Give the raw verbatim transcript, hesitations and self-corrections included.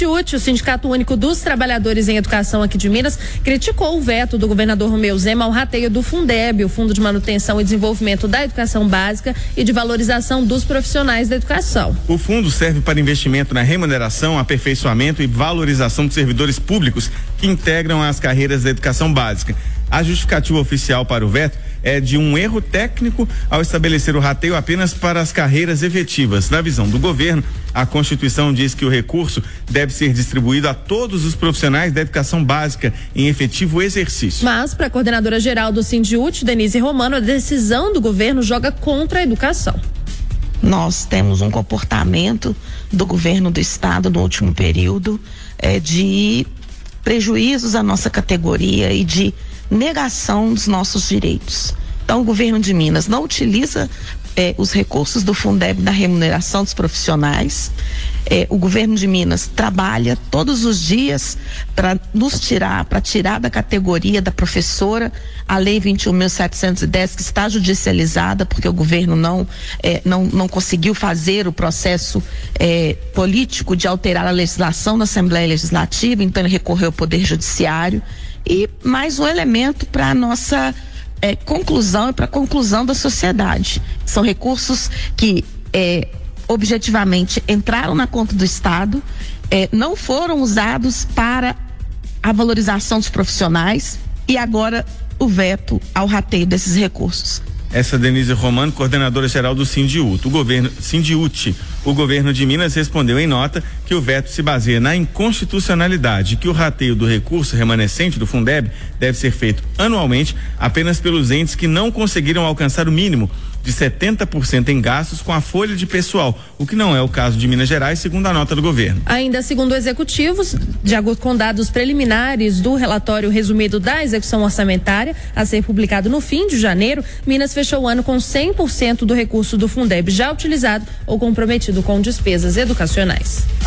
O Sindicato Único dos Trabalhadores em Educação aqui de Minas criticou o veto do governador Romeu Zema ao rateio do Fundeb, o Fundo de Manutenção e Desenvolvimento da Educação Básica e de Valorização dos Profissionais da Educação. O fundo serve para investimento na remuneração, aperfeiçoamento e valorização de servidores públicos que integram as carreiras da educação básica. A justificativa oficial para o veto é de um erro técnico ao estabelecer o rateio apenas para as carreiras efetivas. Na visão do governo, a Constituição diz que o recurso deve ser distribuído a todos os profissionais da educação básica em efetivo exercício. Mas, para a coordenadora geral do Sindiúti, Denise Romano, a decisão do governo joga contra a educação. Nós temos um comportamento do governo do estado no último período é, de prejuízos à nossa categoria e de negação dos nossos direitos. Então, o governo de Minas não utiliza eh, os recursos do Fundeb da remuneração dos profissionais. Eh, o governo de Minas trabalha todos os dias para nos tirar, para tirar da categoria da professora a lei vinte e um mil setecentos e dez, que está judicializada porque o governo não eh, não, não conseguiu fazer o processo eh, político de alterar a legislação da Assembleia Legislativa, então ele recorreu ao Poder Judiciário. E mais um elemento para a nossa é, conclusão e para a conclusão da sociedade. São recursos que é, objetivamente entraram na conta do Estado, é, não foram usados para a valorização dos profissionais e agora o veto ao rateio desses recursos. Essa Denise Romano, coordenadora geral do Sindiúti. O governo, Sindiúti, o governo de Minas respondeu em nota que o veto se baseia na inconstitucionalidade, que o rateio do recurso remanescente do Fundeb deve ser feito anualmente apenas pelos entes que não conseguiram alcançar o mínimo de setenta por cento em gastos com a folha de pessoal, o que não é o caso de Minas Gerais, segundo a nota do governo. Ainda segundo o executivo, de acordo com dados preliminares do relatório resumido da execução orçamentária, a ser publicado no fim de janeiro, Minas fechou o ano com cem por cento do recurso do Fundeb já utilizado ou comprometido com despesas educacionais.